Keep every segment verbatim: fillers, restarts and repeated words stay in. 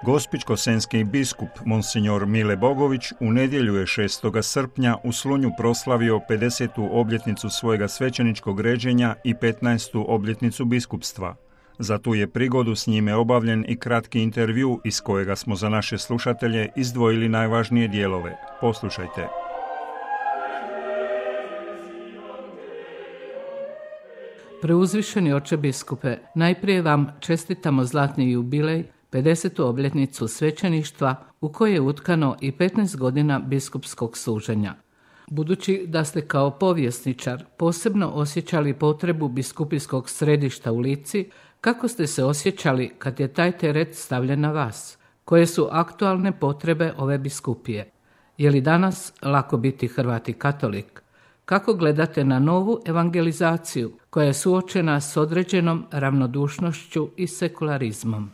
Gospićko-senjski biskup Monsignor Mile Bogović u nedjelju je šestog srpnja u Slunju proslavio pedesetu obljetnicu svojega svećeničkog ređenja i petnaestu obljetnicu biskupstva. Za tu je prigodu s njime obavljen i kratki intervju iz kojega smo za naše slušatelje izdvojili najvažnije dijelove. Poslušajte. Preuzvišeni oče biskupe, najprije vam čestitamo zlatni jubilej, pedesetu obljetnicu svećeništva u kojoj je utkano i petnaest godina biskupskog služenja. Budući da ste kao povjesničar posebno osjećali potrebu biskupijskog središta u Lici, kako ste se osjećali kad je taj teret stavljen na vas? Koje su aktualne potrebe ove biskupije? Je li danas lako biti Hrvat i katolik? Kako gledate na novu evangelizaciju koja je suočena s određenom ravnodušnošću i sekularizmom?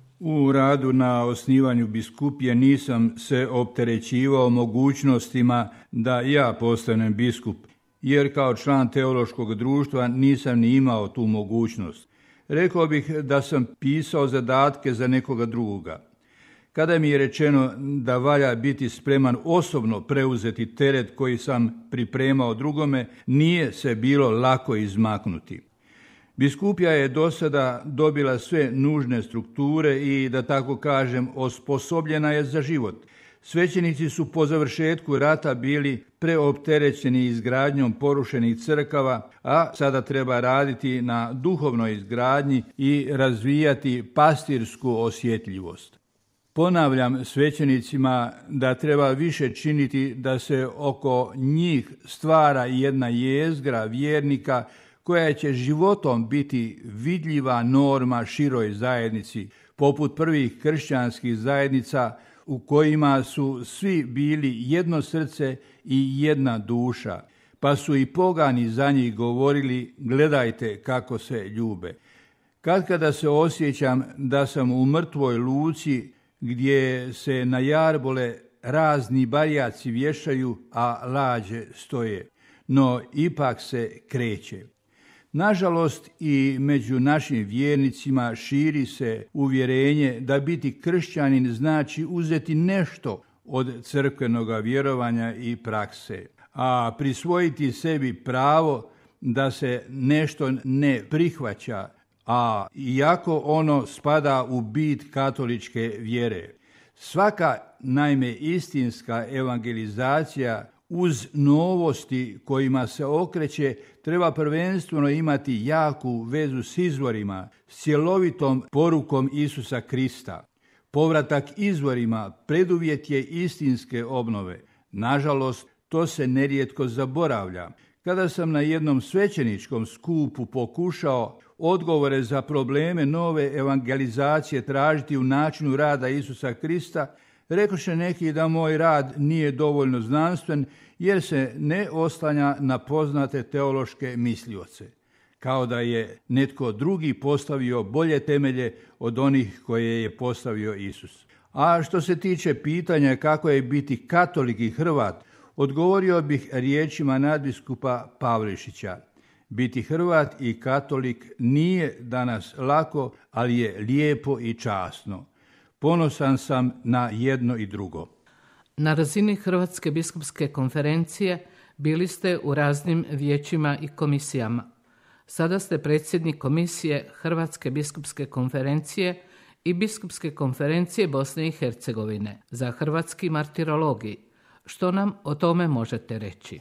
U radu na osnivanju biskupije nisam se opterećivao mogućnostima da ja postanem biskup, jer kao član teološkog društva nisam ni imao tu mogućnost. Rekao bih da sam pisao zadatke za nekoga drugoga. Kada mi je rečeno da valja biti spreman osobno preuzeti teret koji sam pripremao drugome, nije se bilo lako izmaknuti. Biskupija je do sada dobila sve nužne strukture i, da tako kažem, osposobljena je za život. Svećenici su po završetku rata bili preopterećeni izgradnjom porušenih crkava, a sada treba raditi na duhovnoj izgradnji i razvijati pastirsku osjetljivost. Ponavljam svećenicima da treba više činiti da se oko njih stvara jedna jezgra vjernika koja će životom biti vidljiva norma široj zajednici, poput prvih kršćanskih zajednica u kojima su svi bili jedno srce i jedna duša, pa su i pogani za njih govorili: gledajte kako se ljube. Katkada se osjećam da sam u mrtvoj luci gdje se na jarbole razni barjaci vješaju, a lađe stoje, no ipak se kreće. Nažalost, i među našim vjernicima širi se uvjerenje da biti kršćanin znači uzeti nešto od crkvenoga vjerovanja i prakse, a prisvojiti sebi pravo da se nešto ne prihvaća, a iako ono spada u bit katoličke vjere. Svaka, naime, istinska evangelizacija uz novosti kojima se okreće treba prvenstveno imati jaku vezu s izvorima, s cjelovitom porukom Isusa Krista. Povratak izvorima preduvjet je istinske obnove. Nažalost, to se nerijetko zaboravlja. Kada sam na jednom svećeničkom skupu pokušao odgovore za probleme nove evangelizacije tražiti u načinu rada Isusa Krista, rekoše neki da moj rad nije dovoljno znanstven jer se ne oslanja na poznate teološke mislioce, kao da je netko drugi postavio bolje temelje od onih koje je postavio Isus. A što se tiče pitanja kako je biti katolik i Hrvat, odgovorio bih riječima nadbiskupa Pavlišića: biti Hrvat i katolik nije danas lako, ali je lijepo i časno. Ponosan sam na jedno i drugo. Na razini Hrvatske biskupske konferencije bili ste u raznim vijećima i komisijama. Sada ste predsjednik komisije Hrvatske biskupske konferencije i Biskupske konferencije Bosne i Hercegovine za hrvatski martirologij. Što nam o tome možete reći?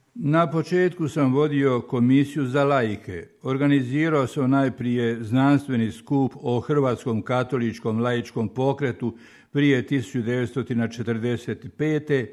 Na početku sam vodio komisiju za laike. Organizirao sam najprije znanstveni skup o hrvatskom katoličkom laičkom pokretu prije tisuću devetsto četrdeset pete.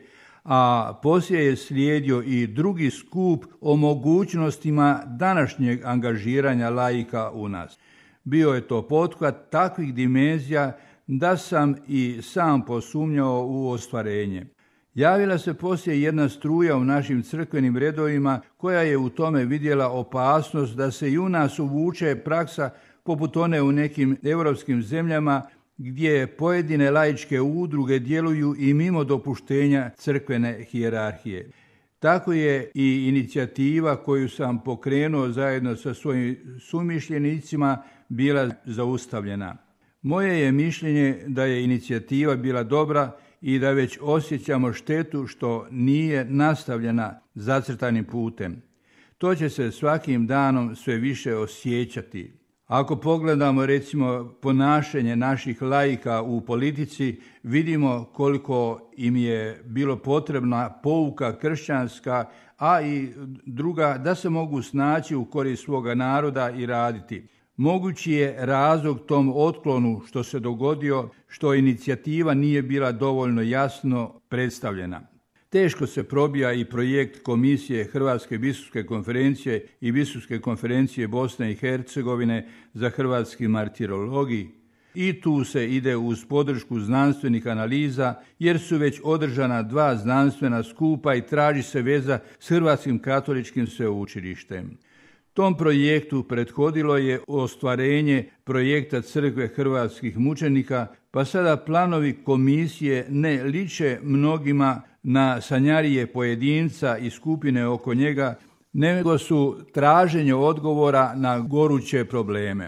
a poslije je slijedio i drugi skup o mogućnostima današnjeg angažiranja laika u nas. Bio je to pothvat takvih dimenzija da sam i sam posumnjao u ostvarenje. Javila se poslije jedna struja u našim crkvenim redovima koja je u tome vidjela opasnost da se i u nas uvuče praksa poput one u nekim europskim zemljama gdje pojedine laičke udruge djeluju i mimo dopuštenja crkvene hijerarhije. Tako je i inicijativa koju sam pokrenuo zajedno sa svojim sumišljenicima bila zaustavljena. Moje je mišljenje da je inicijativa bila dobra i da već osjećamo štetu što nije nastavljena zacrtanim putem. To će se svakim danom sve više osjećati. Ako pogledamo recimo ponašanje naših laika u politici, vidimo koliko im je bilo potrebna pouka kršćanska, a i druga da se mogu snaći u korist svoga naroda i raditi. Mogući je razlog tom otklonu što se dogodio, što inicijativa nije bila dovoljno jasno predstavljena. Teško se probija i projekt Komisije Hrvatske biskupske konferencije i Biskupske konferencije Bosne i Hercegovine za hrvatski martirologij. I tu se ide uz podršku znanstvenih analiza, jer su već održana dva znanstvena skupa i traži se veza s Hrvatskim katoličkim sveučilištem. Tom projektu prethodilo je ostvarenje projekta Crkve hrvatskih mučenika, pa sada planovi komisije ne liče mnogima na sanjarije pojedinca i skupine oko njega, nego su traženje odgovora na goruće probleme.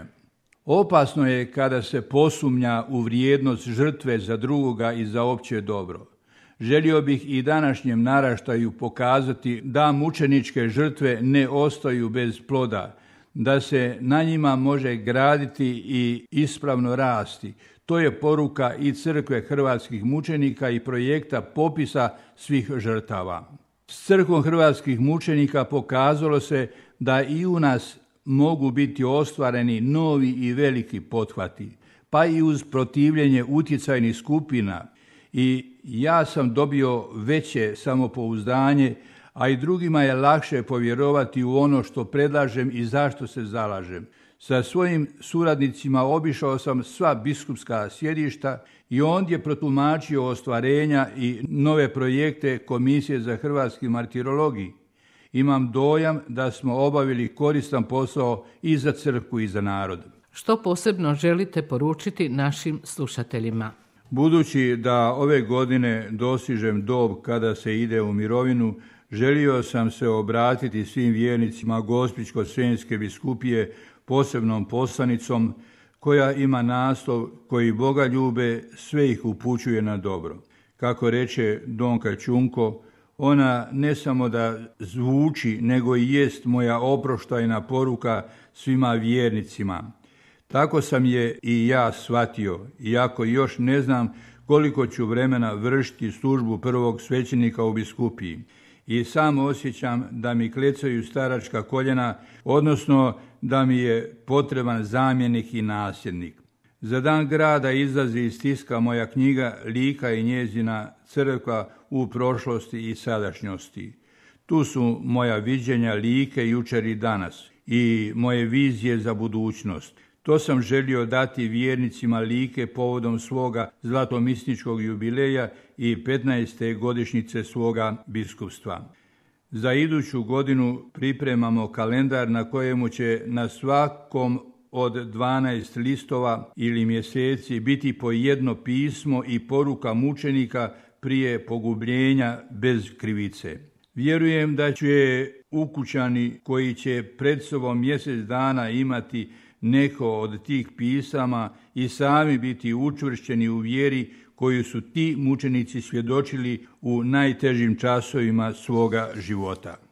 Opasno je kada se posumnja u vrijednost žrtve za drugoga i za opće dobro. Želio bih i današnjem naraštaju pokazati da mučeničke žrtve ne ostaju bez ploda, da se na njima može graditi i ispravno rasti. To je poruka i Crkve hrvatskih mučenika i projekta popisa svih žrtava. S Crkvom hrvatskih mučenika pokazalo se da i u nas mogu biti ostvareni novi i veliki pothvati, pa i uz protivljenje utjecajnih skupina. I ja sam dobio veće samopouzdanje, a i drugima je lakše povjerovati u ono što predlažem i zašto se zalažem. Sa svojim suradnicima obišao sam sva biskupska sjedišta i ondje protumačio ostvarenja i nove projekte Komisije za hrvatski martirologij. Imam dojam da smo obavili koristan posao i za crkvu i za narod. Što posebno želite poručiti našim slušateljima? Budući da ove godine dosižem dob kada se ide u mirovinu, želio sam se obratiti svim vjernicima Gospićko-senjske biskupije posebnom poslanicom koja ima naslov koji Boga ljube, sve ih upućuje na dobro. Kako reče Donka Čunko, ona ne samo da zvuči, nego i jest moja oproštajna poruka svima vjernicima. Tako sam je i ja shvatio, iako još ne znam koliko ću vremena vršiti službu prvog svećenika u biskupiji. I sam osjećam da mi klecaju staračka koljena, odnosno da mi je potreban zamjenik i nasljednik. Za dan grada izlazi iz tiska moja knjiga Lika i njezina crkva u prošlosti i sadašnjosti. Tu su moja viđenja Like jučer i danas i moje vizije za budućnost. To sam želio dati vjernicima Like povodom svoga zlatomisničkog jubileja i petnaeste godišnjice svoga biskupstva. Za iduću godinu pripremamo kalendar na kojemu će na svakom od dvanaest listova ili mjeseci biti po jedno pismo i poruka mučenika prije pogubljenja bez krivice. Vjerujem da će ukućani koji će pred sobom mjesec dana imati neko od tih pisama i sami biti učvršćeni u vjeri koju su ti mučenici svjedočili u najtežim časovima svoga života.